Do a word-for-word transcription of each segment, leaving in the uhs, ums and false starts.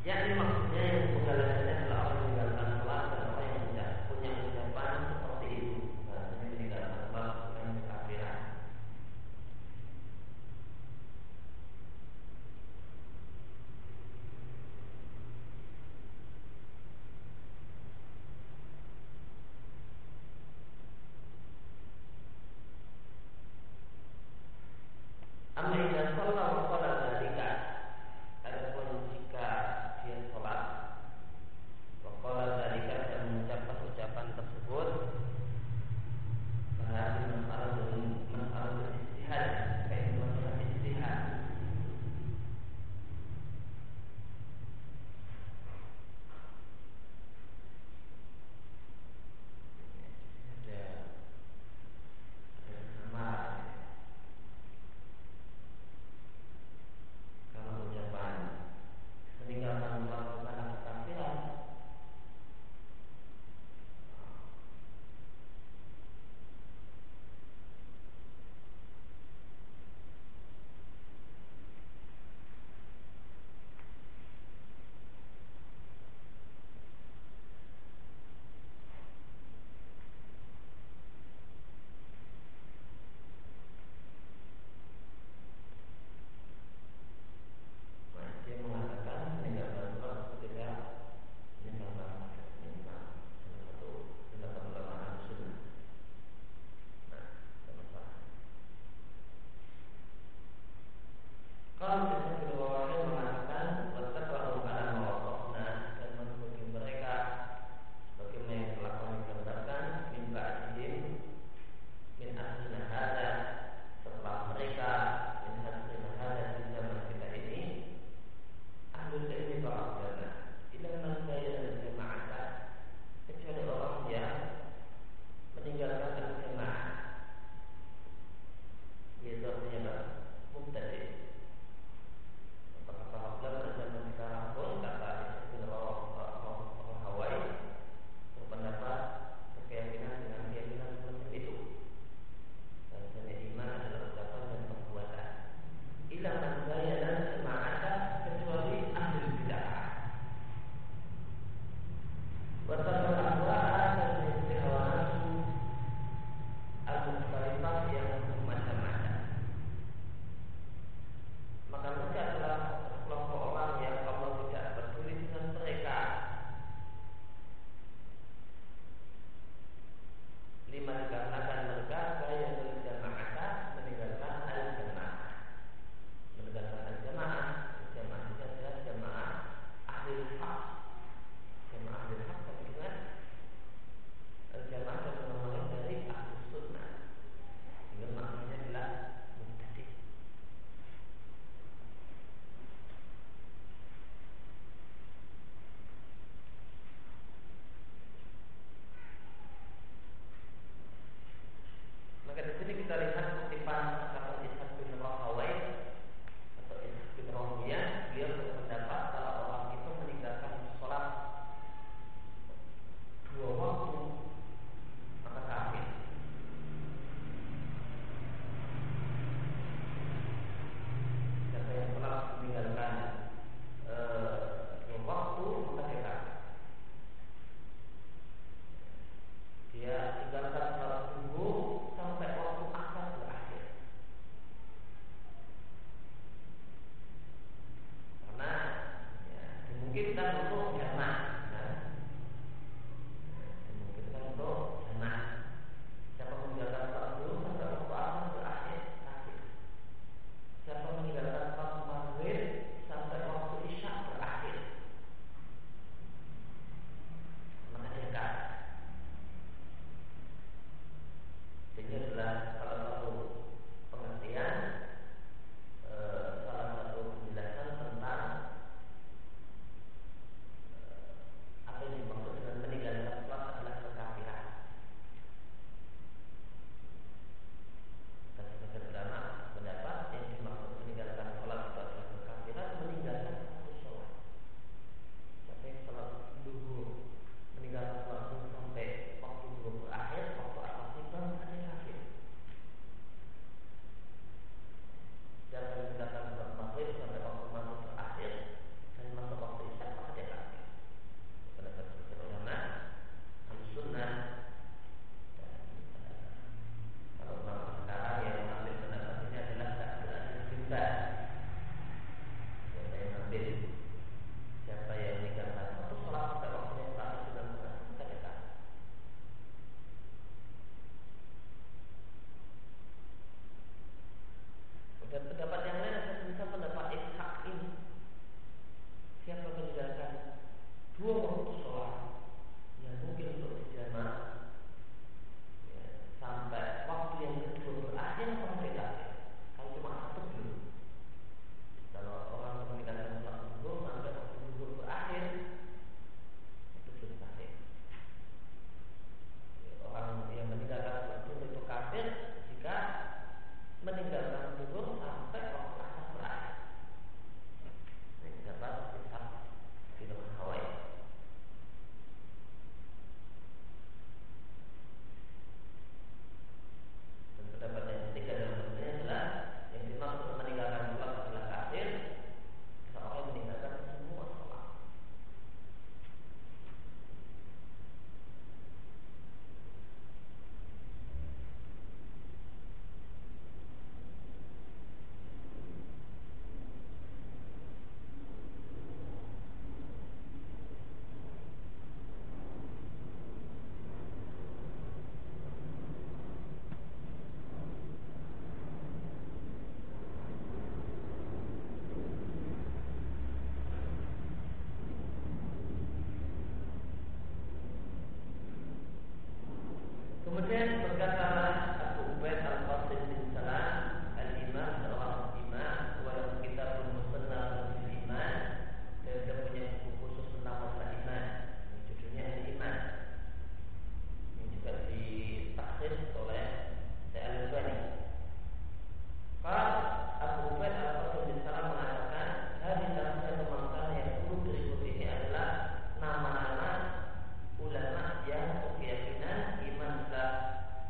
yakni maksudnya yang pengalasannya adalah orang yang meninggalkan sholat dan orang yang tidak punya ucapan seperti itu. Bahasanya meninggalkan sholat bukan kekafiran. Amma idza shalla wa qala dzalika, adapun jika dia salat wa qala dzalika dan mengucapkan ucapan tersebut, bahwa masalah masalah ijtihad, kayak masalah ijtihad. Ada ada sama. Kalau ucapan meninggalkan melakukan kekafiran, nah, dia mengatakan meninggalkan sholat ketika meninggalkan meninggalkan salah satu pendapat ulama sunnah. Nah, ada masalah. Kalau kita kedua orang mengatakan wattaqu ala mawaqafna, dan mengikuti mereka bagaimana yang telah kami gambarkan min ba'dihim min asrina hadza, setelah mereka min asrina hadza di zaman kita ini, ahlul ilmi ba'dana ila man bayyana jama'ata, kecuali orang yang meninggalkan al-jamaah, yaitu artinya mubtadi'. Para ulama zaman sekarang pun kata Ibnu Rahawai berpendapat berkeyakinan dengan keyakinan seperti itu. Bahasanya iman adalah ucapan dan perbuatan. Ila man bayyana jama'ata, kecuali ahli bid'ah. Wa tarkal ahwa'a, dan mengikuti hawa nafsu al-mukhtalifah yang bermacam-macam. Maka mereka adalah kelompok orang yang Allah tidak peduli dengan mereka. Lima, dikarenakan mereka gaya berjamaah, meninggalkan al-jamaah. Meninggalkan al-jamaah, jamaah itu adalah jamaah ahli hak. Jamaah ahli hak, tapi ingat al-jamaah adalah nama dari ahli sunnah. Sehingga maknanya adalah mubtadi'. Maka di sini kita lihat kutipan kata Ishaq bin Rahawai atau Ishaq bin Rahawiyah, beliau berpendapat kalau orang itu meninggalkan sholat dua waktu maka kafir. Siapa yang telah meninggalkan uh, dua waktu maka dia kafir. Dia tinggalkan sholat subuh sampai waktu asar berakhir. Karena ya, dimungkinkan untuk jamaah. Nah, dimungkinkan untuk jamaah. Siapa meninggalkan sholat subuh sampai waktu asar berakhir, kafir. Siapa meninggalkan sholat maghrib sampai waktu isya berakhir, maka dia kafir. Ini adalah salah satu pengertian, e, salah satu penjelasan tentang Kemudian berkatalah Abu Ubaid Al-Qasim bin Salam Al-Imam, seorang imam, walaupun kita pun musnad fil iman, dan kita punya buku khusus tentang masalah iman, judulnya Al-Iman, yang juga ditakhris oleh Syekh Al-Albani. Kalau Abu Ubaid Al-Qasim bin Salam mengatakan hadis tafsir pemangkal yang perlu berikut ini adalah nama-nama ulama yang berkeyakinan iman telah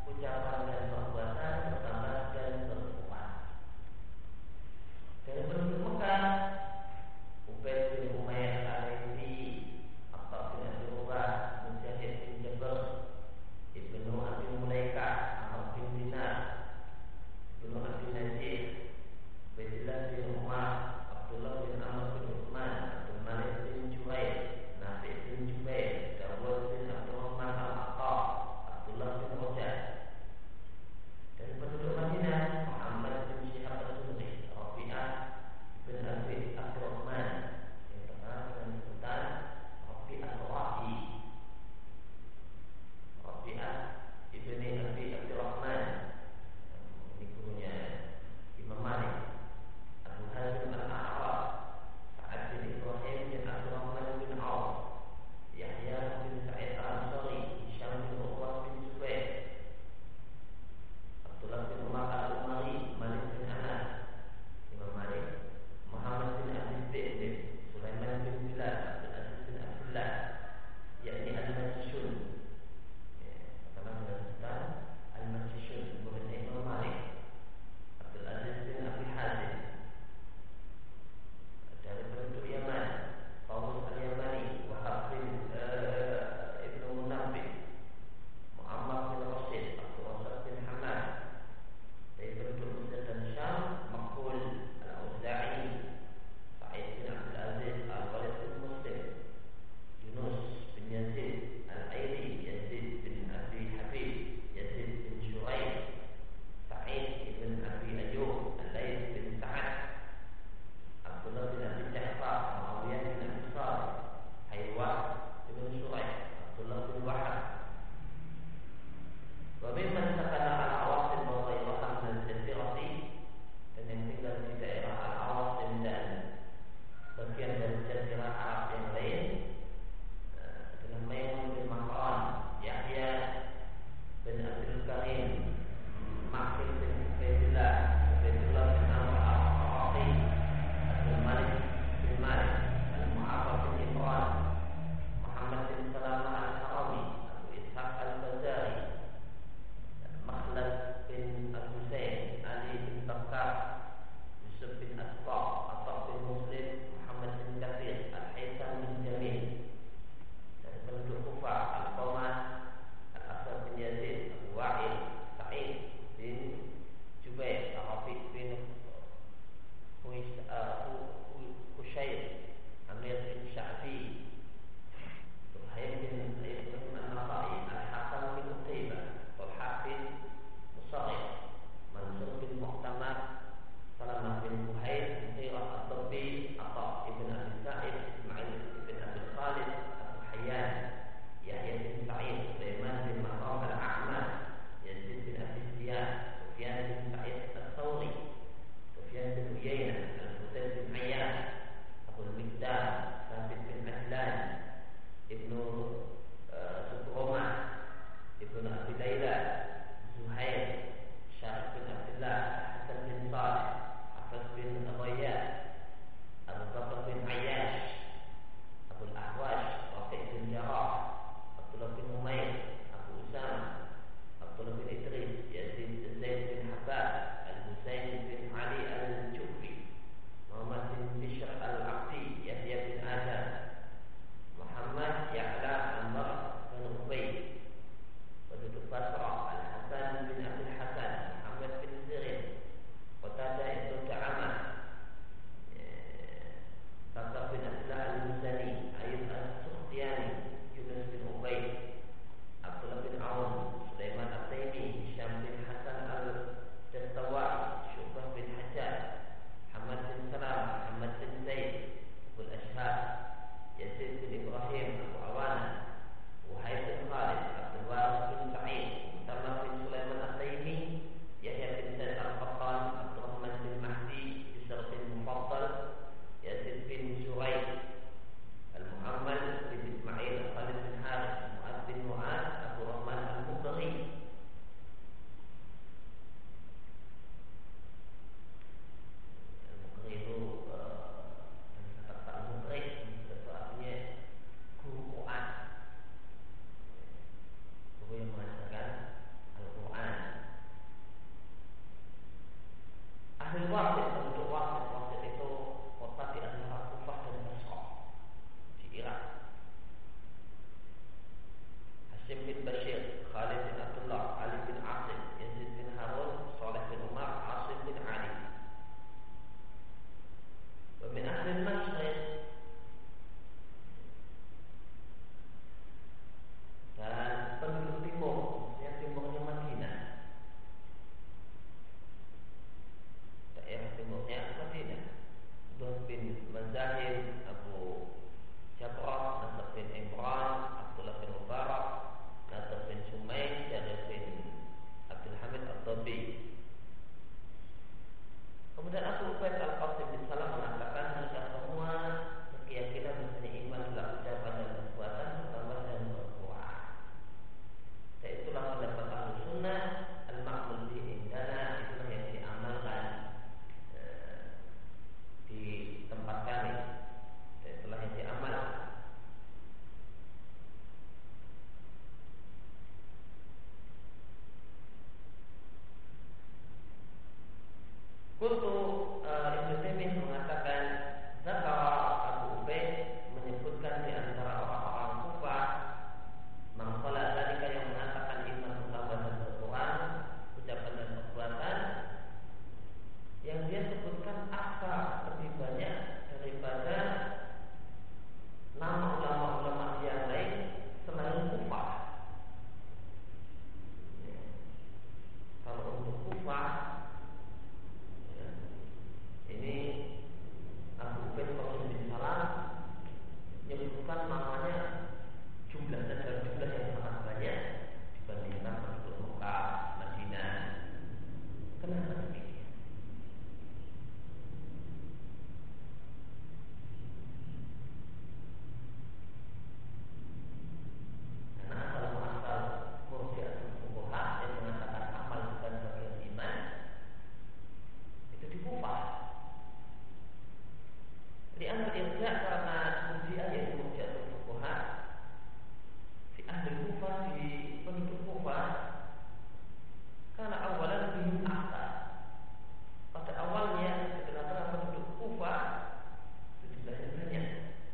disebutkan namanya jumlah dan dalam jumlah yang sangat banyak dibandingkan penduduk Mekah, Madinah. Kenapa demikian? Karena asal muasal Murji'atul Fuqaha yang mengatakan amal bukan bagian iman itu di Kufah. Li'anna irja' karena Murji'ah yaitu Murji'atul Fuqaha di ahli Kufah, di penduduk Kufah, karena awalan bihim akta. Pada awalnya setelah penduduk Kufah itu jumlahnya banyak.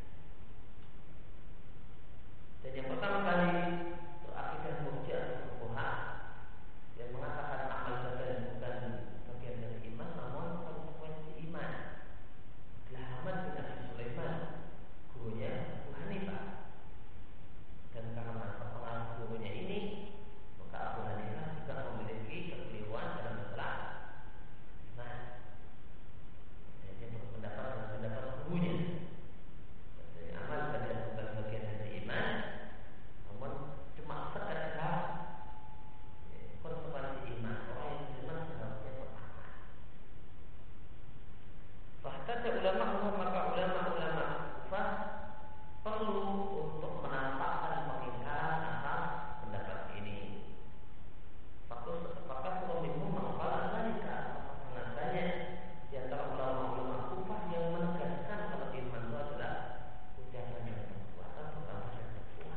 Dan yang pertama kali berakidah Murji'atul Fuqaha yang mengatakan amal badan bukan bagian dari iman namun konsekuensi iman adalah Ahmad bin Abi Sulaiman, gurunya Abu Hanifah. Dan karena terpengaruh gurunya ini, maka Abu Hanifah juga memiliki kekeliruan dalam masalah iman. Dan dia berpendapat dengan pendapat gurunya. Jadi amal badan bukan bagian dari iman, namun cuma sekedar konsekuensi iman. Orang yang beriman seharusnya beramal. Bahkan ulama-ulama maka ulama-ulama Kufah perlu untuk menampakkan pengingkaran atas pendapat ini. Maka suruh minum mengkala zalika. Sangat banyak di antara ulama-ulama Kufah yang menegaskan kalau iman itu adalah ucapan dan perbuatan, pertama dan kedua.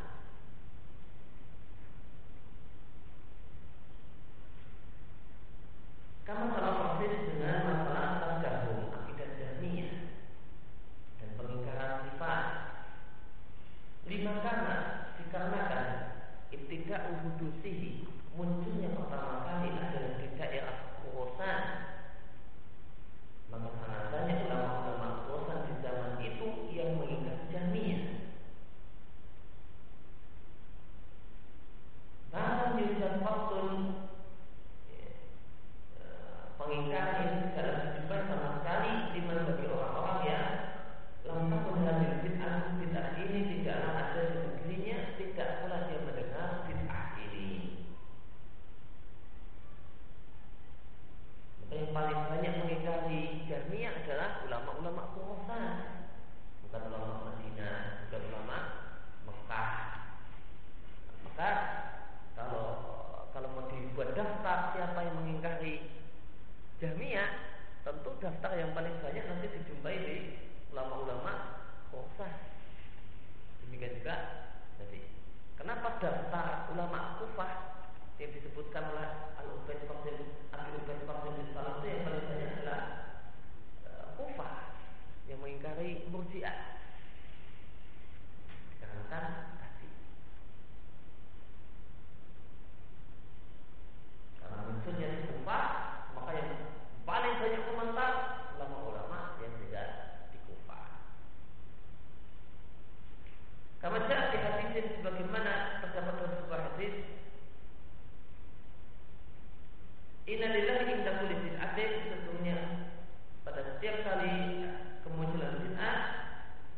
Kamu sama persis dengan masalah tasawuf, akidah Jahmiyah dan pengingkaran sifat. Lima karena dikarenakan ibtida'u hudusihi, munculnya pertama kali adalah di daerah Khurasan. Maka sangat banyak ulama-ulama Khurasan di zaman itu yang mengingkari Jahmiyah. Bahkan yujad faktun pengingkaran ini tidak dijumpai sama sekali lima bagi orang-orang yang lantas menghadiri bid'ah. Bid'ah ini tidaklah ada di negerinya, tidak pula dia mendengar bid'ah ini. Maka yang paling banyak mengingkari Jahmiyah adalah ulama-ulama Khurasan, bukan ulama Madinah, bukan ulama Mekah. Maka kalau kalau mau dibuat daftar siapa yang mengingkari Jahmiyah, tentu daftar yang paling banyak nanti dijumpai di ulama-ulama Khurasan. Demikian juga jadi kenapa daftar ulama Kufah yang disebutkan oleh Al-Ubaid Qasim Al-Ubaid Qasim Salam itu yang paling banyak adalah uh, Kufah yang mengingkari Murji'ah. Dikarenakan tadi karena munculnya di Kufah, maka yang paling banyak komentar ulama-ulama yang tidak di Kufah. Kama ja'a di hadis sebagaimana terdapat dalam sebuah hadis, inna lillahi inda kulli bid'atin, sesungguhnya pada setiap kali kemunculan bid'ah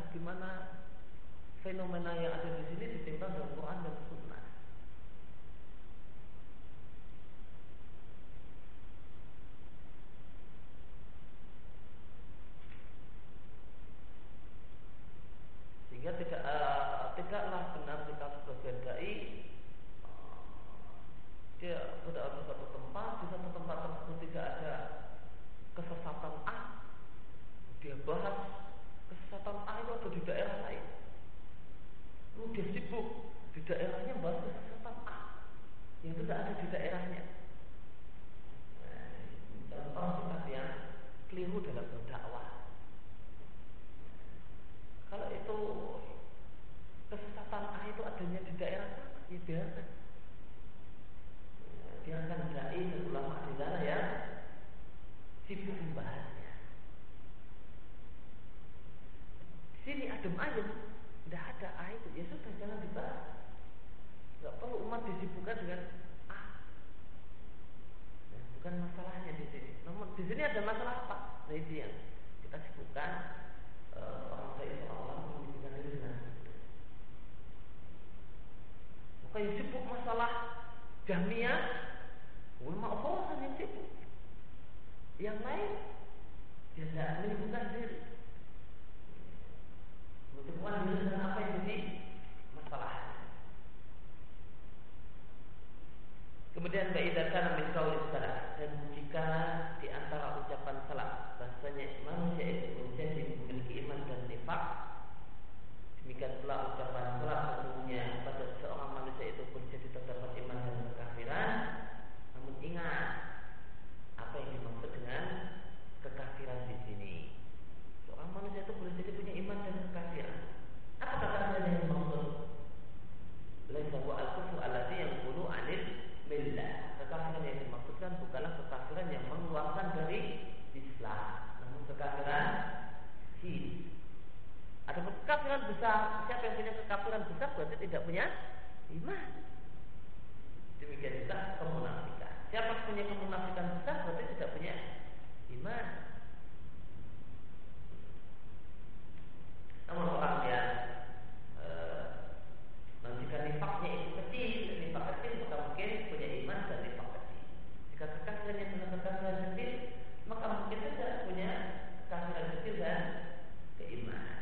bagaimana fenomena yang ada di sini ditimbang dengan Quran dan Sunnah. Sehingga tidak uh, tidaklah benar jika sebagian dai uh, dia berada di satu tempat, di satu tempat tersebut tidak ada kesesatan A, dia bahas kesesatan A itu ada di daerah lain. Lalu dia sibuk di daerahnya bahas kesesatan A yang tidak ada di daerahnya. Contoh sikap yang keliru dalam berdakwah. Kalau itu kesesatan A itu adanya di daerah sana, ya biarkan. Biarkan dai dan ulama di sana ya sibuk membahasnya. Di sini adem ayem, tidak ada A itu, ya sudah jangan dibahas. Tidak perlu umat disibukkan dengan A. Ya, bukan masalahnya di sini. Namun di sini ada masalah apa? Nah itu yang kita sibukkan. Uh, orang saya seolah-olah menyibukkan diri dengan itu. Maka yang sibuk masalah Jahmiyah, ulama Khurasan yang sibuk. Yang lain tidak menyibukkan diri. Menyibukkan diri dengan apa yang jadi masalah. Kemudian baidakan min qauli salaf, dan jika di antara ucapan salaf bahasanya manusia itu menjadi memiliki iman dan nifak, demikian pula ucapan salaf sesungguhnya pada seorang manusia itu pun jadi terdapat iman dan kekafiran. Namun ingat apa yang dimaksud dengan kekafiran di sini. Seorang manusia itu boleh jadi punya iman dan kekafiran. Apa kekafiran yang dimaksud? Laisa huwa al-kufru alladhi yanqulu 'anil millah. Kekafiran yang dimaksudkan bukanlah kekafiran yang mengeluarkan dari Islam, namun kekafiran kecil. Ada kekafiran besar. Siapa yang punya kekafiran besar berarti tidak punya iman. Demikian juga kemunafikan. Siapa yang punya kemunafikan besar berarti tidak punya iman. Namun orang yang jika nifaknya itu kecil, nifak kecil maka mungkin punya iman dan nifak kecil. Jika kekafirannya dengan kekafiran kecil, maka mungkin saja punya kekafiran kecil dan keimanan.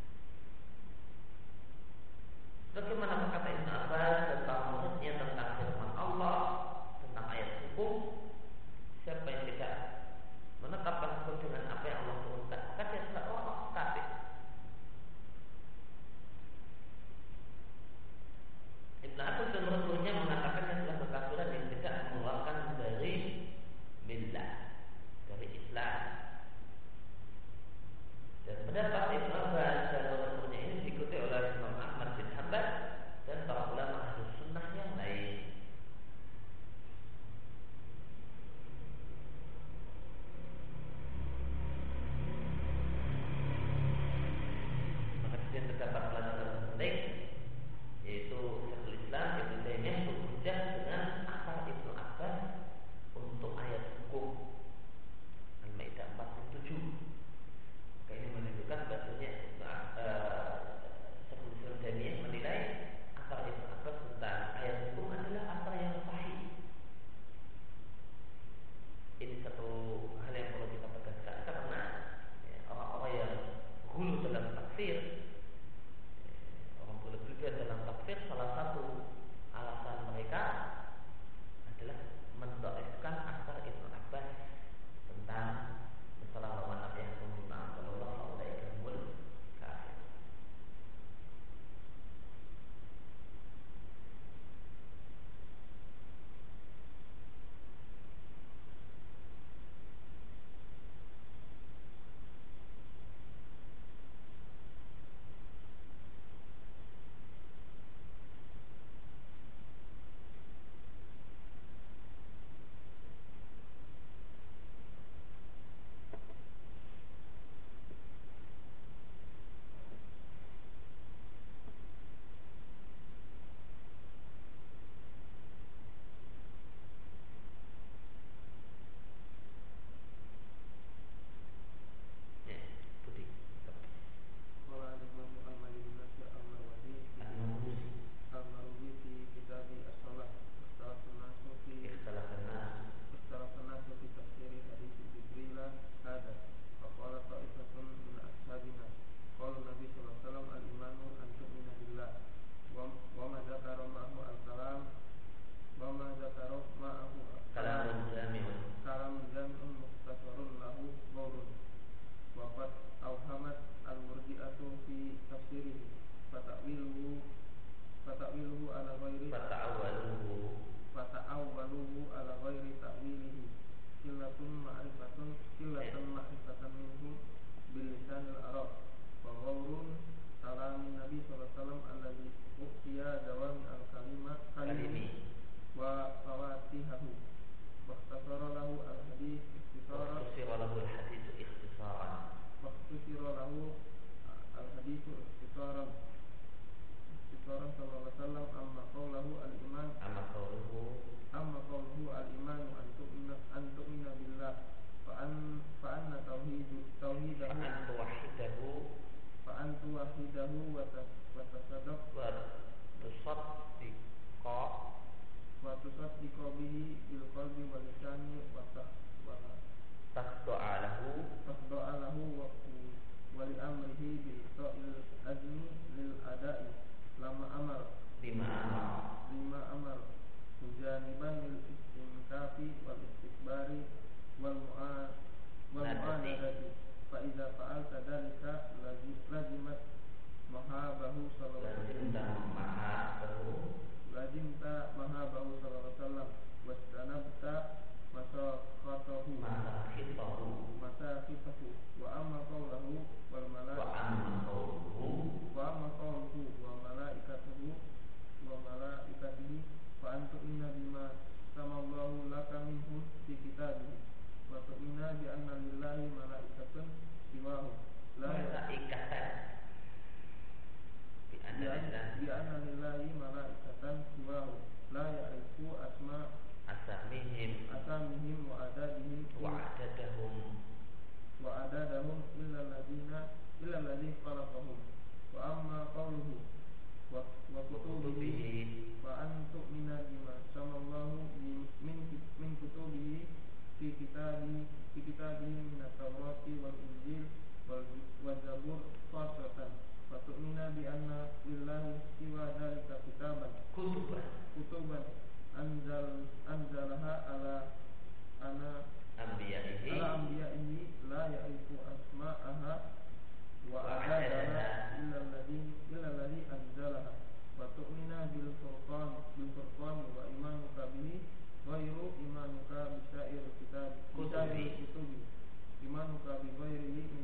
Bagaimana berkata Ibnu Abbas tentang maksudnya tentang firman Allah, tentang ayat hukum, siapa yang tidak menetapkan ta'wiluhu ala ghairi fata'awwaluhu fata'awwaluhu ala ghairi ta'wilihi killatun ma'rifatun killatun ma'rifatan minhum bil lisanil arab wa ghawrun kalamin nabi sallallahu alaihi wasallam alladhi uqtiya dawami al kalimah kalimi wa fawatihahu wa ikhtasara lahu al hadith ikhtisaran ikhtasara lahu al hadith ikhtisaran wa ikhtasara lahu al hadith ikhtisaran ikhtisaran sallallahu alaihi wasallam amma qawluhu al iman amma qawluhu amma qawluhu al iman an tu'mina an tu'mina billah fa an fa anna tauhidu tauhidahu fa an tuwahhidahu fa an tuwahhidahu wa tasaddaq wa tusaddiqa wa tusaddiqa bihi bil qalbi wal lisani wa tasda'a lahu tasda'a lahu wa wa li amrihi bi ta'il azmi lil ada'i lama amar lima amar lima amar mujaniban lil istinkafi wal istikbari wal mu'a wal mu'anadati fa idza fa'alta dzalika lazimat mahabahu sallallahu alaihi wasallam mahabahu lazimta mahabahu sallallahu alaihi wasallam wastanabta masaqatahu masaqatahu masaqatahu wa amma qawluhu wal malaikatu wa amma qawluhu wa amma qawluhu wa malaikatuhu wa malaikatihi fa antu inna bima samallahu laka minhum fi kitabihi wa tu'mina bi anna lillahi malaikatan siwahu la malaikatan bi anna bi anna lillahi malaikatan siwahu la ya'rifu asma asamihim asamihim wa adadihim wa adadahum wa adadahum illa alladziina illa alladzi khalaqahum wa amma qawluhu wa wa kutubihi fa an tu'mina bima samallahu min min kutubihi fi kitabihi fi kitabihi min at-taurati wal injil wal wal zabur fasatan fa tu'mina bi anna lillahi siwa dzalika kitaban kutuban kutuban anzal anzalaha ala ana anbiya'ihi ala anbiya'ihi la ya'rifu asma'aha wa adadaha illa alladhi illa alladhi anzalaha wa tu'mina bil furqan bil furqan wa imanuka bihi ghairu imanuka bi sa'ir kitab kutubi imanuka bi ghairihi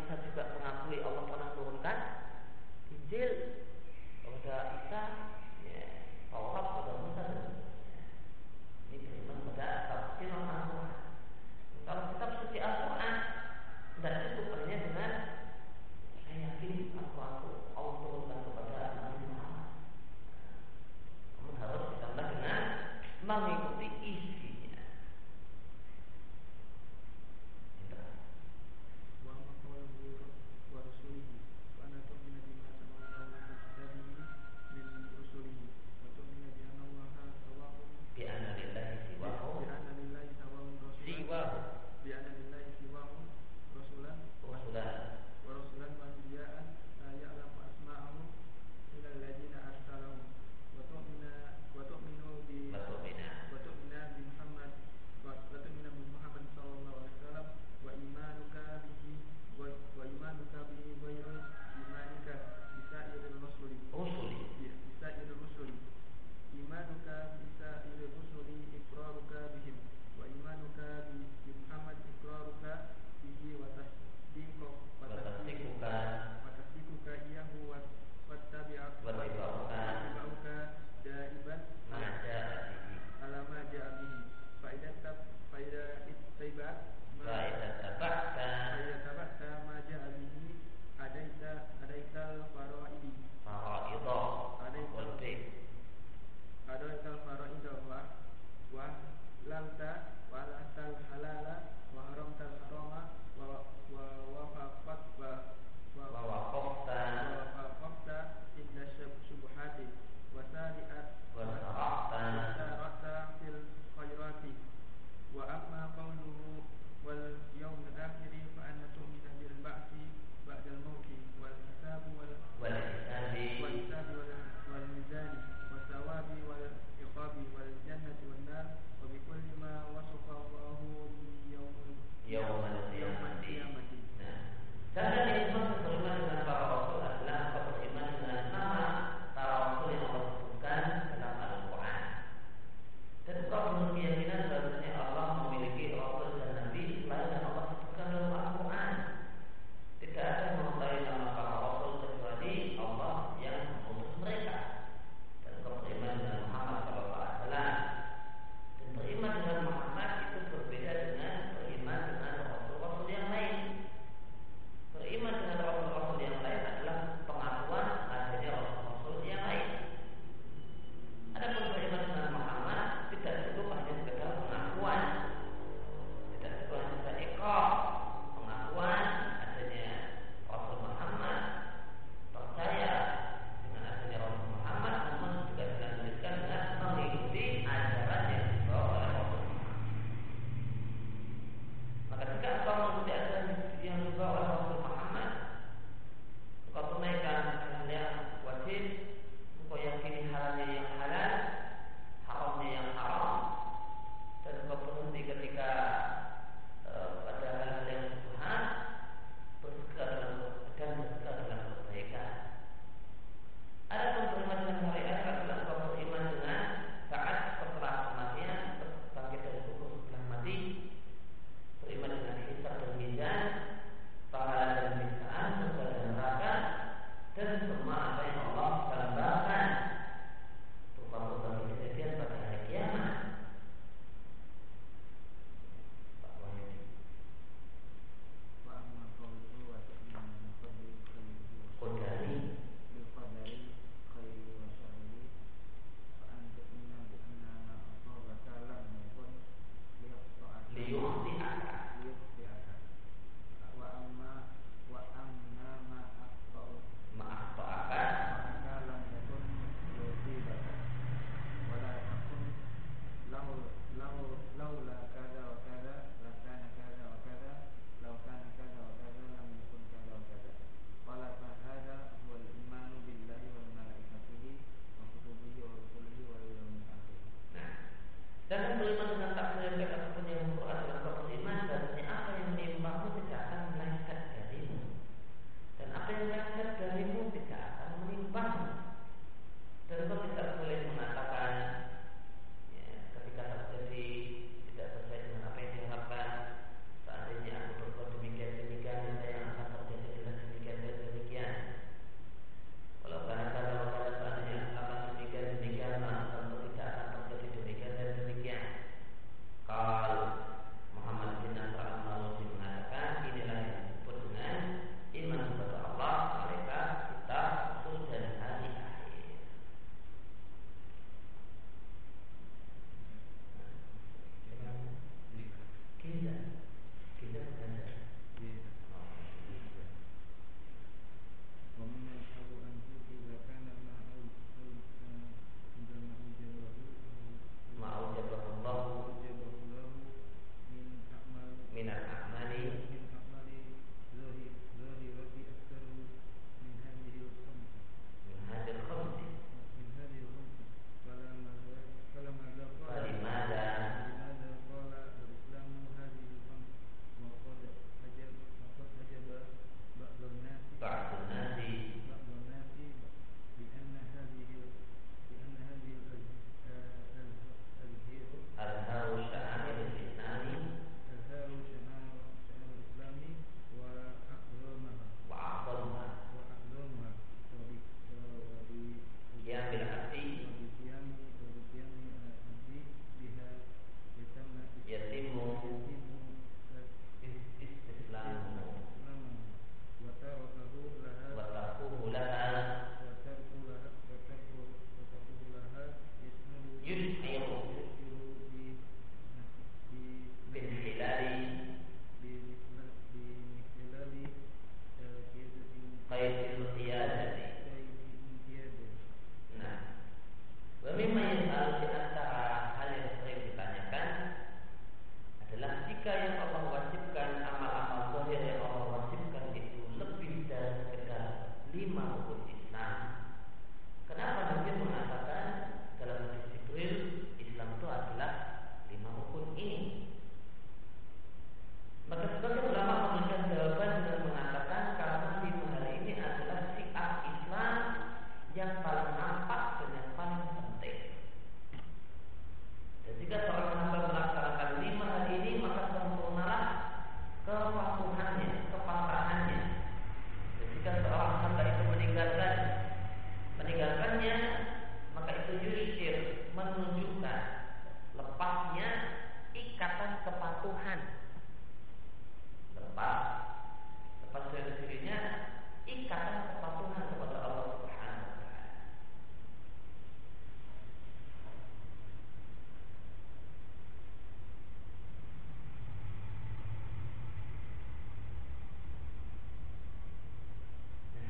Isa juga mengakui Allah pernah turunkan Injil kepada Isa, ya, Taurat kepada Musa dan seterusnya. Ini beriman kepada tafsir Al-Quran. Kalau kitab suci Al-Quran tidak cukup hanya dengan saya yakin Al-Quran Allah turunkan kepada Nabi Muhammad. Namun harus ditambah dengan mengikuti isinya.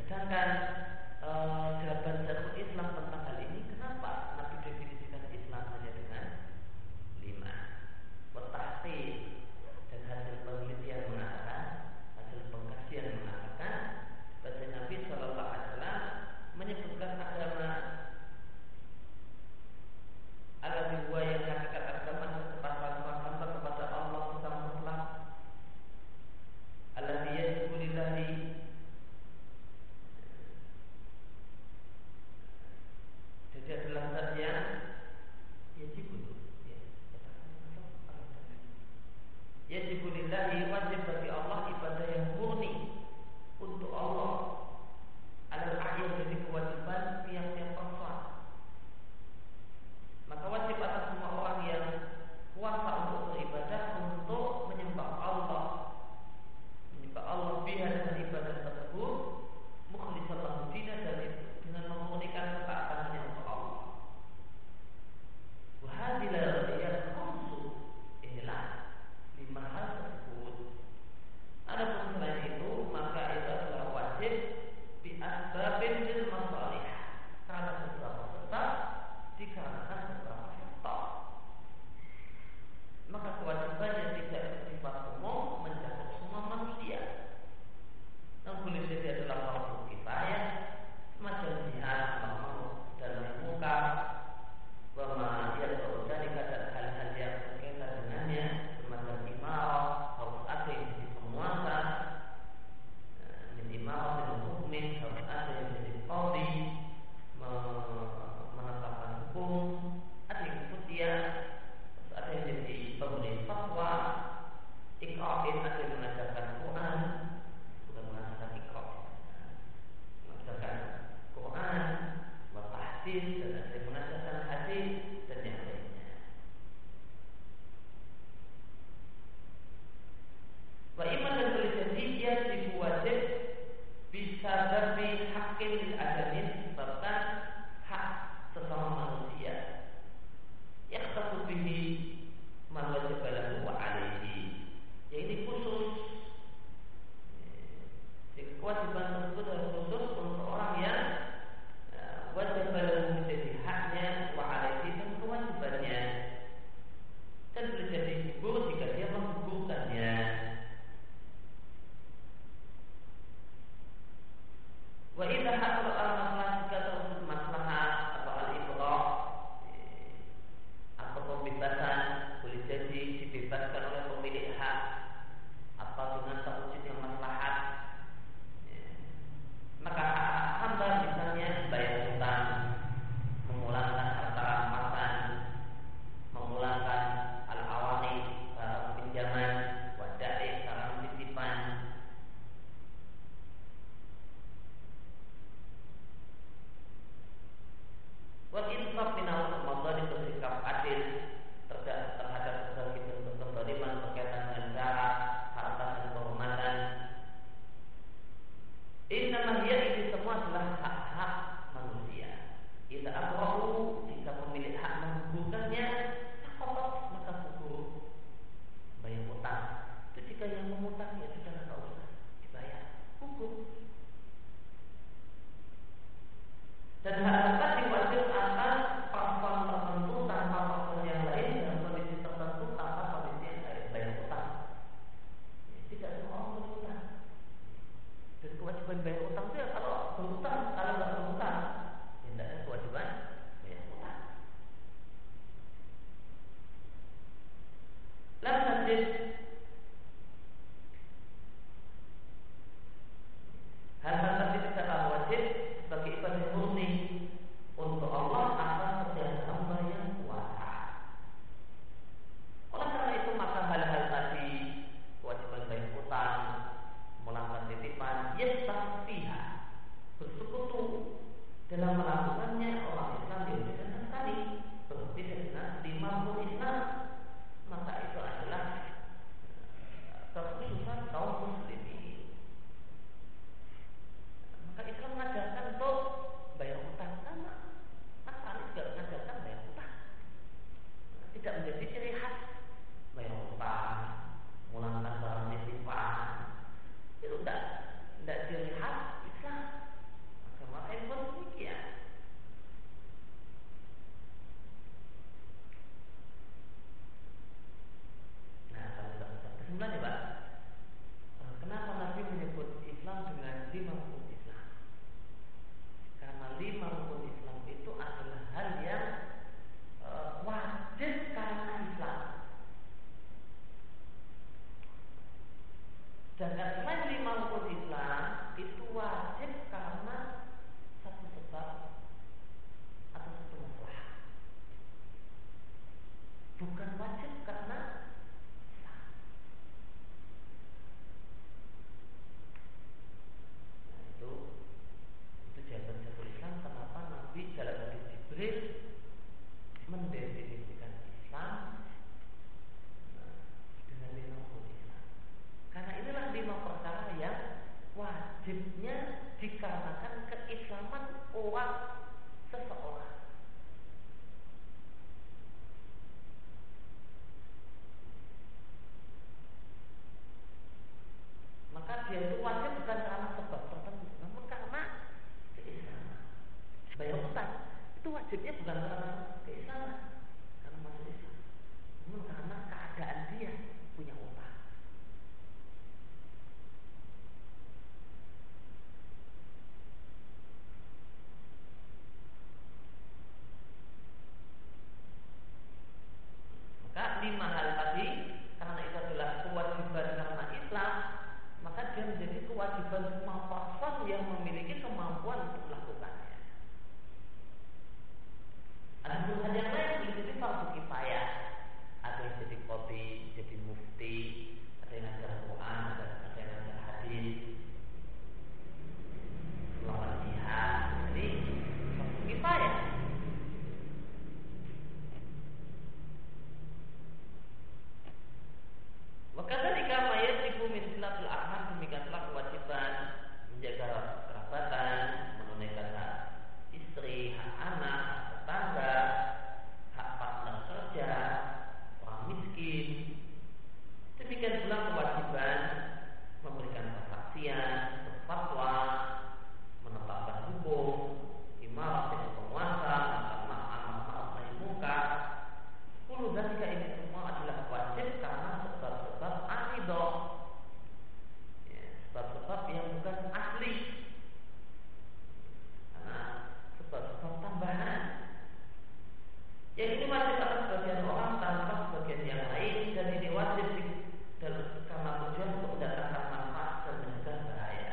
Sedangkan e, jawaban Syekhul Islam tentang hal ini, kenapa Nabi definisikan Islam hanya dengan lima? Bertahqiq, dan hasil penelitian mengatakan, hasil pengkajian mengatakan, bahwa Nabi Shallallahu Alaihi Wasallam menyebutkan agama ala dua yang hakikat agama kepada hamba kepada Allah secara mutlak, alladzi yajibu lillahi, jadi adalah zat yang yajibu yajibu lillahi, wajib bagi Allah ibadah yang murni untuk Allah, adalah ayat jadi kewajiban tiap-tiap orang. Maka wajib atas semua orang yang kuasa untuk beribadah untuk menyembah Allah, menyembah Allah biha dengan ibadah tersebut, mukhlishan lahu dina, dan dengan memurnikan ketaatannya untuk Allah. Wahadilah ayat khusus, inilah lima hal tersebut. Adapun selain itu, maka itu adalah wajib bi asbabin lil masalih, karena beberapa sebab, dikarenakan beberapa faktor. Maka kewajiban yang tidak bersifat umum mencakup semua manusia. Namun boleh jadi adalah fardu kifayah, semacam jihad mau dalam muka, bahwa ia terjadi dan hal-hal yang berkaitan dengannya, semacam imarah, harus ada yang jadi penguasa, jadi imarah dengan mukmin, harus ada yang jadi qadhi, menetapkan hukum, ada yang kemudian ada yang jadi pemberi fatwa, iqra'in, ada yang mengajarkan Quran, bukan mengajarkan iqra', mengajarkan Quran, wa tahdits, dan ada yang mengajarkan hadis dan yang lainnya. Wa iman dan boleh jadi ia wajib bisa dari hakim lil adamin, disebabkan hak sesama manusia yang tertubihi man wajib lahu wa alaihi, ya ini khusus. Jadi kewajiban tersebut adalah khusus untuk orang yang wajib lahu menjadi haknya, wa alaihi, dan kewajibannya, dan boleh jadi gugur jika dia menggugurkannya. Wa idza hadara al-maslahat, jika terwujud maslahat atau al-ibrah atau pembebasan, boleh jadi dibebaskan oleh pemilik hak atau dengan terwujudnya maslahat, maka hamba misalnya bayar hutang, memulangkan harta rampasan, memulangkan al-awani, barang pinjaman, wadai, barang titipan, wal insaf minal madhari, bersikap adil terhadap berbagai bentuk kezaliman berkaitan dengan darah, harta, dan kehormatan. Innama hiya, ini semua adalah hak-hak manusia. Idza abrahu, jika pemilik hak menggugurkannya, takut maka gugur. Bayar hutang itu jika yang mengutang ya sudah tidak usah dibayar, gugur. Dan hal tadi wajib atas faktor tertentu tanpa faktor yang lain, dan kondisi tertentu tanpa kondisi yang lain. Bayar hutang, tidak semua orang berhutang. Dan kewajiban bayar hutang itu ya kalau berhutang, kalau tidak berhutang, ya tidak ada kewajiban bayar hutang. Lalu hadis hal-hal tadi tidaklah wajib sebagai ibadah murni untuk Allah atas kerjaan hamba yang kuasa. Oleh karena itu maka hal-hal tadi, kewajiban bayar hutang, memulangkan titipan, yastafiha, bersekutu dalam melakukannya orang Islam di Indonesia sekali, berbeda dengan lima rukun Islam, maka itu adalah kekhususan kaum muslimin. Maka Islam mengajarkan untuk bayar hutang, sama Nasrani juga mengajarkan bayar hutang. Tidak menjadi ciri khas bayar hutang, memulangkan barang titipan, itu tidak tidak ciri khas Islam. wajibnya dikarenakan keislaman orang seseorang. Maka dia itu wajib bukan karena sebab tertentu, namun karena keislaman. Bayar utang itu wajibnya bukan karena keislaman, karena masuk Islam, namun karena keadaan dia punya utang. Maka lima hal tadi, karena itu adalah kewajiban karena Islam, maka dia menjadi kewajiban semua person yang memiliki kemampuan untuk melakukannya. Ada hal yang lain boleh jadi fardu kifayah. Ada yang jadi qadhi, jadi mufti, ada yang ngajar Quran, ada yang ngajar hadis, melawan jihad. Jadi fardu kifayah. Maka ketika yajibu min silatul arham, demikianlah kewajiban menjaga kerabatan, menunaikan hak istri, hak anak, hak tetangga, hak partner kerja, orang miskin. Demikian pula kewajiban memberikan kesaksian, berfatwa, menetapkan hukum, imarah dengan penguasa, melakukan ma'amah ma'af nahi munkar. Kullu dzalika ini semua adalah wajib karena sebab-sebab aridah, ya, sebab-sebab yang bukan asli, karena sebab-sebab tambahan. Yang ini wajib atas sebagian orang tanpa sebagian yang lain, dan ini wajib dalam karena tujuan untuk mendatangkan manfaat dan mencegah bahaya.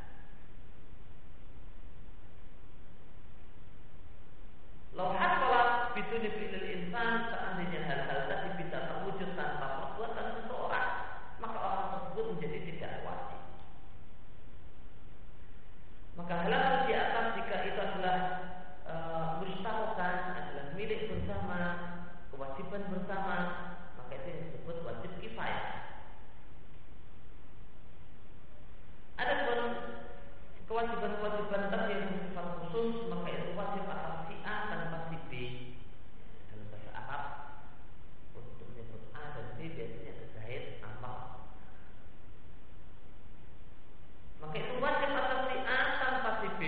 Lauhat sholat biduni fi'lil insan, seandainya hal-hal tadi bisa terwujud tanpa perbuatan seseorang, maka orang tersebut menjadi tidak wajib. Maka hal-hal di atas jika itu adalah e, mustarokan, adalah milik bersama, kewajiban bersama, maka itu yang disebut wajib kifayah. Ada pun kewajiban-kewajiban tadi yang bersifat khusus, maka itu wajib atas si A tanpa si B. Dalam bahasa Arab untuk menyebut A dan B biasanya ada zahid amal. Maka itu wajib atas si A tanpa si B.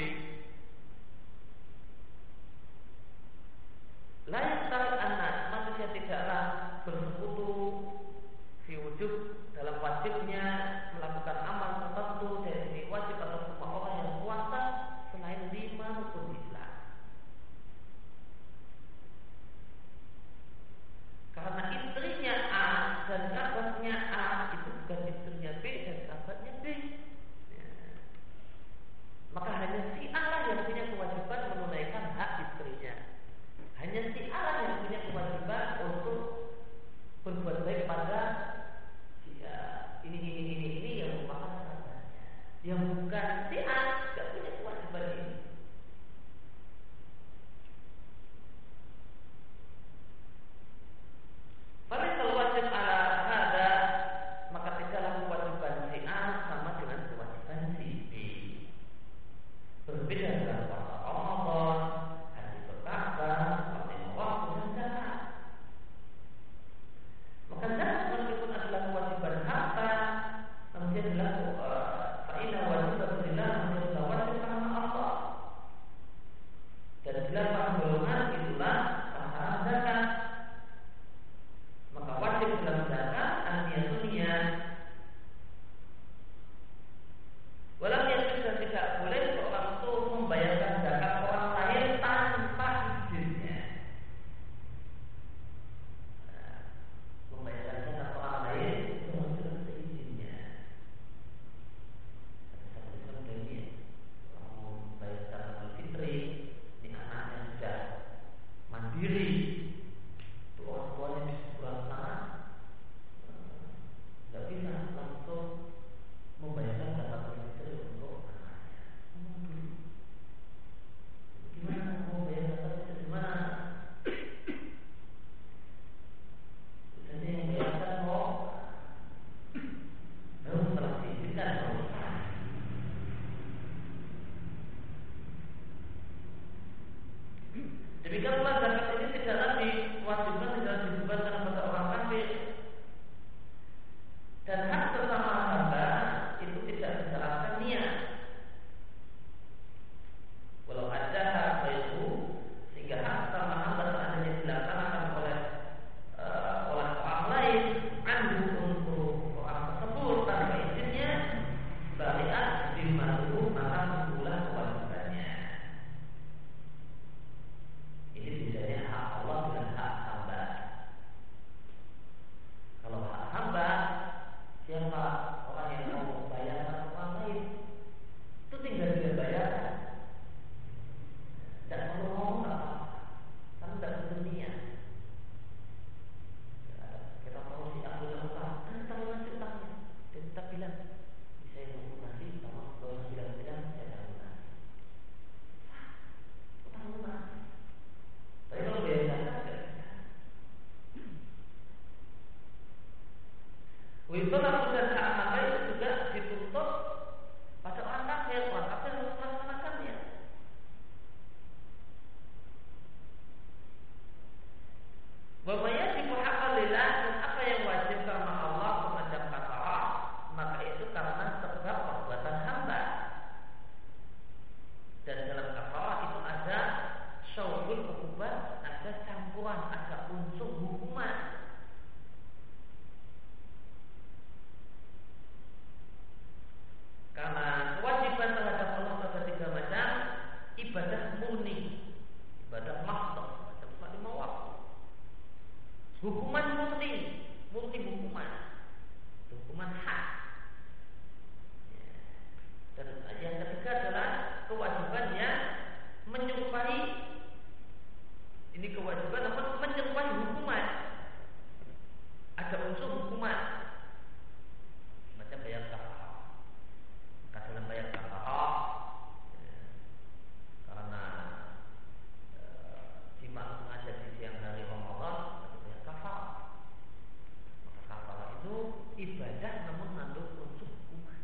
kewajiban yang menyerupai, ini kewajiban namun menyerupai hukuman. Ada unsur hukuman, macam bayar kafarah. Maka dalam bayar kafarah, ya, karena e, jima sengaja di siang hari Ramadan, ada bayar kafarah. Maka kafarah itu ibadah namun mengandung unsur hukuman.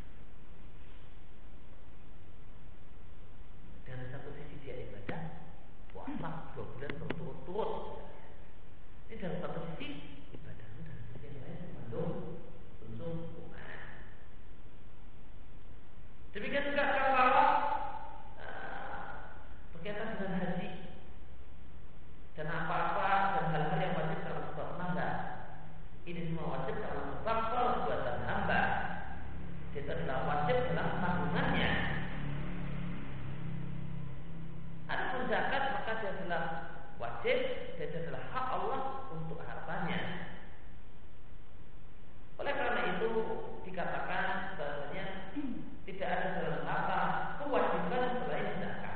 Dari satu sisi dia ibadah, puasa dua bulan berturut-turut. Ini dari satu sisi ibadah, dari sisi yang lain mengandung unsur hukuman. Demikian juga kafarah uh, berkaitan dengan haji dan apa-apa dan hal-hal yang wajib dalam sebab menanda. Ini semua wajib dalam sebab perbuatan hamba. Itu adalah wajib dalam tanggungannya. Adapun zakat maka dia adalah wajib, dia adalah hak Allah untuk hartanya. Oleh karena itu dikatakan bahwasanya tidak ada dalam harta kewajiban selain zakat.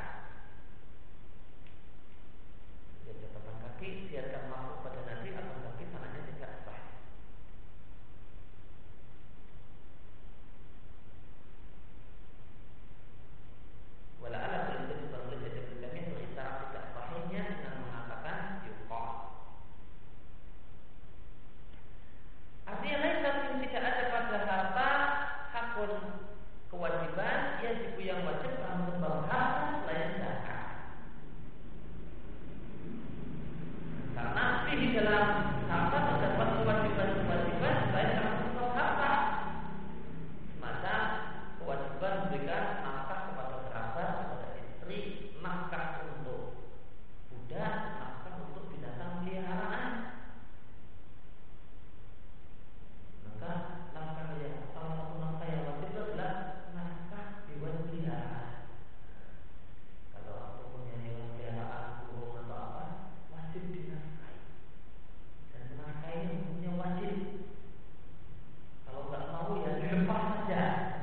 Dia catatan kaki biarkan masuk pada Nabi akan kaki sanadnya tidak sah. Wala ala belum tentu boleh jadi kami berisyarah tidak sahihnya dengan mengatakan yuqah. Artinya lain tidak ada pada harta hakun kewajiban yang wajib dalam sebab harta selain zakat. Karena di dalam harta terdapat kewajiban-kewajiban selain dalam sebab harta. Semacam kewajiban memberikan nafkah kepada kerabat, kepada istri, nafkah untuk budak, nafkah untuk binatang peliharaan. Maka nafkah yang salah satu nafkah yang wajib adalah nafkah hewan peliharaan. Kalau aku punya hewan peliharaan, burung atau apa, wajib dinafkahi. Dan menafkahi hukumnya wajib. Kalau nggak mau ya dilepas saja.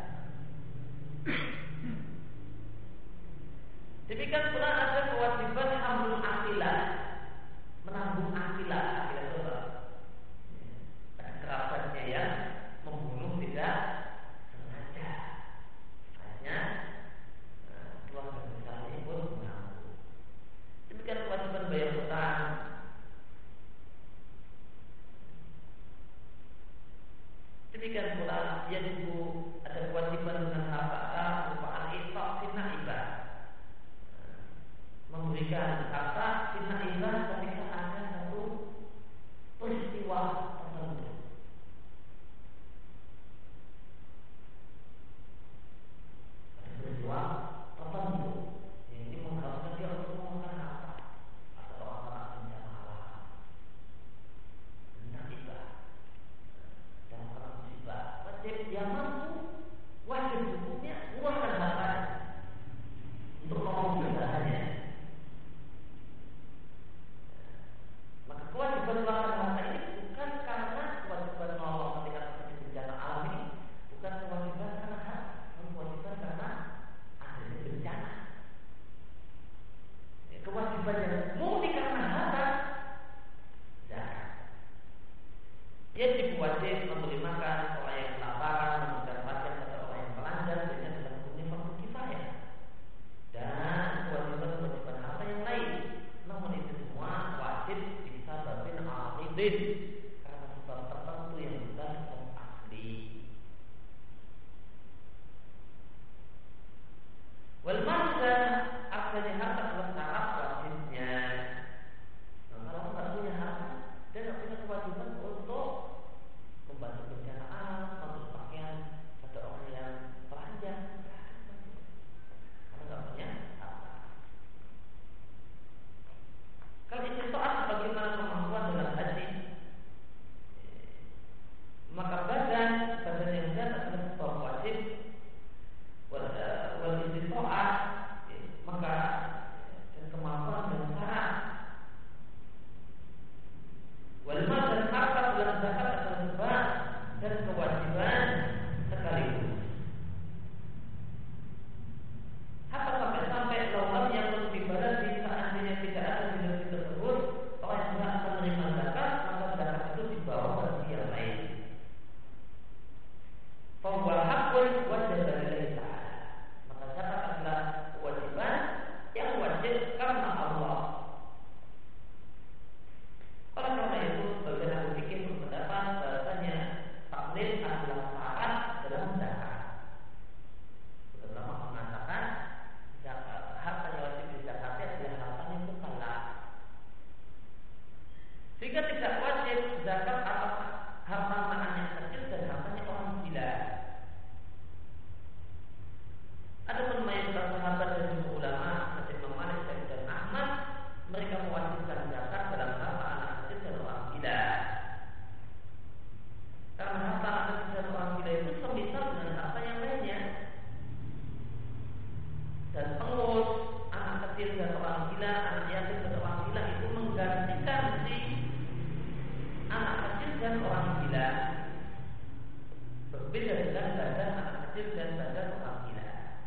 Demikian pula ada kewajiban hamlul akilah, menanggung akilah. Akilah itu apa? Ada kerabatnya yang membunuh tidak sengaja. Hanya keluarga besar ini pun menanggung. Demikian kewajiban bayar hutang. Demikian pula dia juga ada kewajiban dengan harta berupa al-infaq fi naibah, memberikan harta fi naibah ketika ada satu para sahabat dan jumhur ulama seperti Imam Malik dan Ahmad, mereka mewajibkan zakat dalam harta anak kecil dan orang gila. Karena harta anak kecil dan orang gila itu semisal dengan harta yang lainnya. Dan pengurus anak kecil dan orang gila, anak yatim dan orang gila itu menggantikan si anak kecil dan orang gila. Berbeda dengan badan anak kecil dan badan orang gila.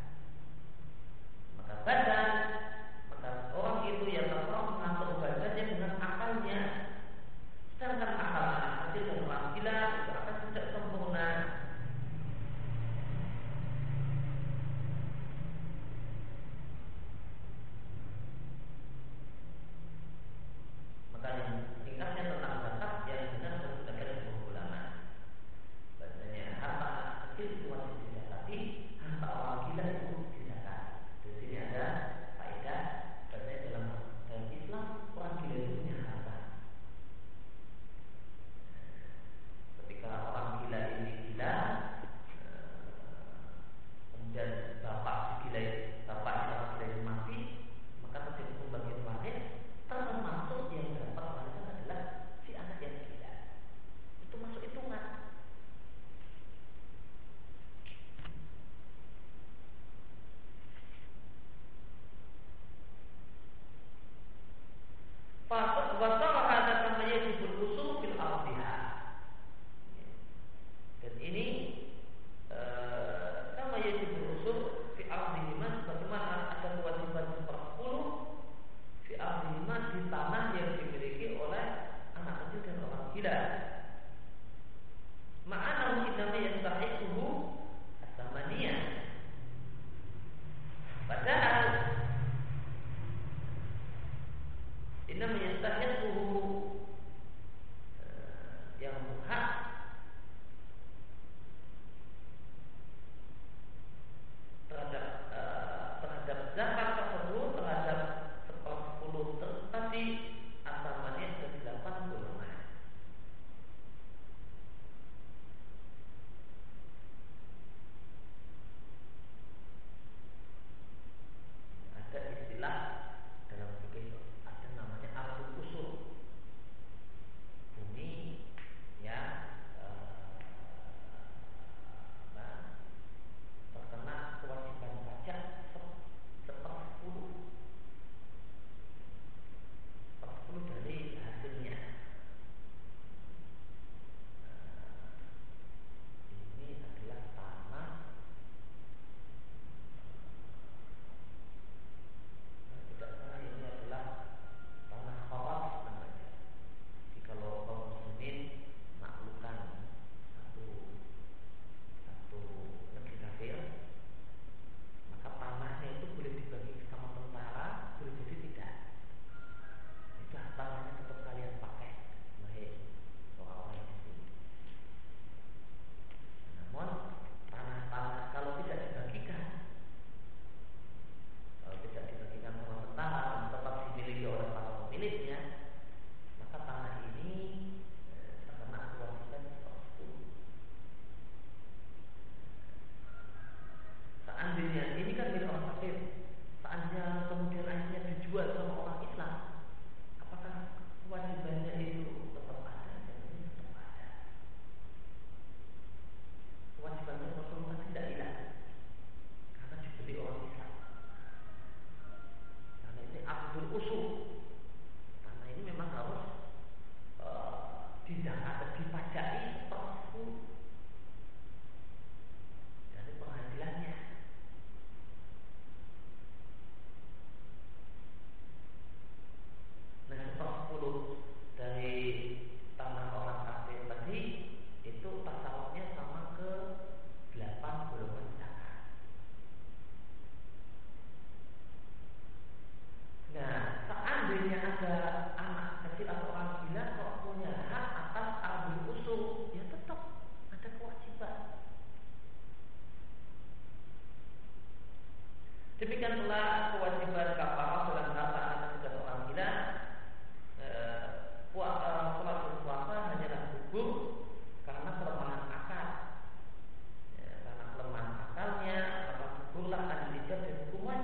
Maka badan, maka orang itu yang tertolong mengatur badannya dengan akalnya. Sedangkan akal anak kecil dan orang gila itu akan tidak sempurna. Maka yang tingkatnya tentang zakat yang benar dan sebagian jumhur ulama. Bahasanya harta anak kecil itu wajib dizakati, harta orang gila itu dizakat. Di sini ada faedah bahasanya dalam dalam Islam orang gila itu punya harta. Ketika orang gila ini gila, kemudian bapak si gila, bapak orang gila itu mati, maka terjadi pembagian waris, termasuk yang dapat warisan adalah si anak yang gila. Itu masuk hitungan. Fasad wasara ada namanya jibul usul fil ardiha. Dan ini namanya jibul usul fi ardihima, bagaimana ada kewajiban sepersepuluh fi ardihima di tanah yang dimiliki oleh anak kecil dan orang gila. Ma'anahu innama yastahiquhu as-samaniyah. Padahal innama yastahiquhu yang berhak terhadap uh, terhadap zakat tersebut terhadap sepersepuluh tadi asamannya ada delapan golongan. Ada istilah dalam fikih ada namanya ardul usul, bumi yang uh, terkena kewajiban pajak sepersepuluh sepersepuluh dari hasilnya. Ini adalah tanah, tidak salah ini adalah tanah khawas namanya. Jadi kalau kaum muslimin maklukan satu satu negeri kafir, maka tanahnya itu boleh dibagi sama tentara, boleh jadi tidak. Itu tanahnya tetap kalian pakai, baik orang-orang yang di sini. Namun tanah-tanah kalau tidak dibagikan, kalau tidak dibagikan sama tentara, tetap dimiliki oleh para pemiliknya, maka tanah ini eh, terkena kewajiban sepersepuluh. Seandainya ini kan milik orang kafir, seandainya kemudian akhirnya dijual sama orang Islam, apakah kewajibannya itu tetap ada? Jadinya tetap ada. Kewajiban Rasulullah tidak hilang karena dibeli orang Islam. Karena ini ardul usul, karena ini memang harus uh, dizakat, dipajaki sepersepuluh dari penghasilannya. Nah, sepersepuluh dari tanah orang kafir tadi itu tasawufnya sama ke delapan golongan zakat. Nah, seandainya ada anak kecil atau orang gila kok punya hak atas ardul usul, ya tetap ada kewajiban. Demikian pula kewajiban kafarah dalam harta anak kecil dan orang gila. Sholat berpuasa hanyalah gugur karena kelemahan akal. Ya, karena kelemahan akalnya, maka gugurlah an-ijab dan hukum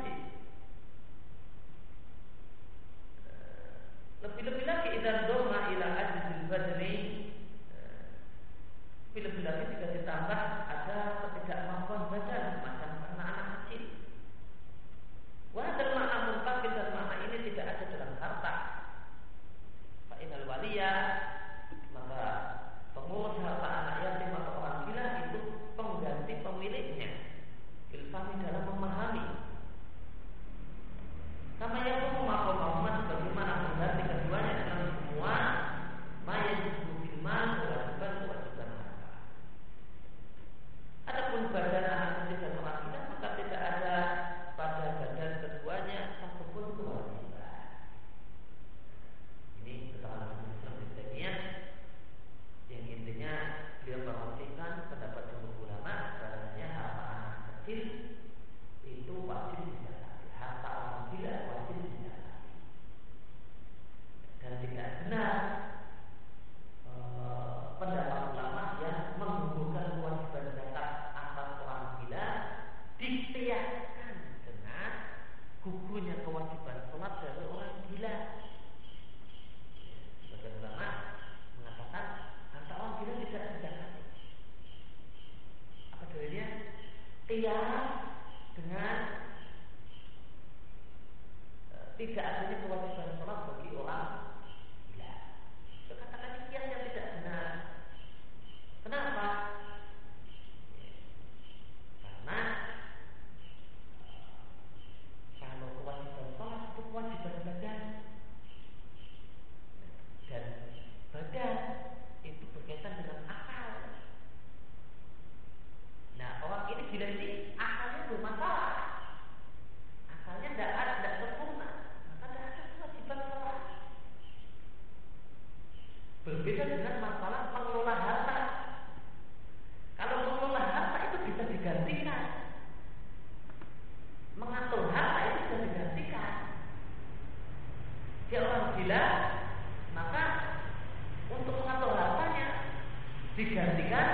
itu wajib dizakati. Harta orang gila wajib dizakati. Dan tidak benar e, pendapat ulama yang menggugurkan kewajiban zakat atas orang gila dikiaskan dengan gugurnya kewajiban sholat dari orang gila. Sebagian ulama mengatakan harta orang gila tidak dizakati. Apa dalilnya? Kias dengan e, tidak adanya kewajiban sholat bagi orang gila. Saya katakan kias yang tidak benar. Kenapa? Karena kalau kewajiban sholat itu kewajiban badan, dan badan itu berkaitan dengan akal. Nah, orang ini gila ini akalnya bermasalah, akalnya tidak ada, tidak sempurna, maka tidak ada kewajiban sholat. Berbeda dengan masalah pengelola harta. Kalau mengelola harta itu bisa digantikan, mengatur harta itu bisa digantikan. Dia orang gila, maka untuk mengatur hartanya digantikan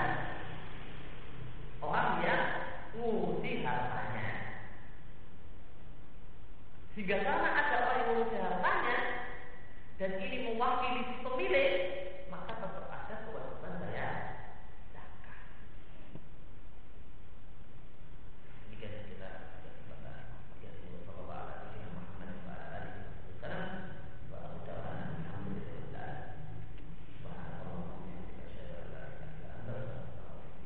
orang yang ngurusi hartanya. Sehingga karena ada orang yang ngurusi hartanya dan ini mewakili si pemilik,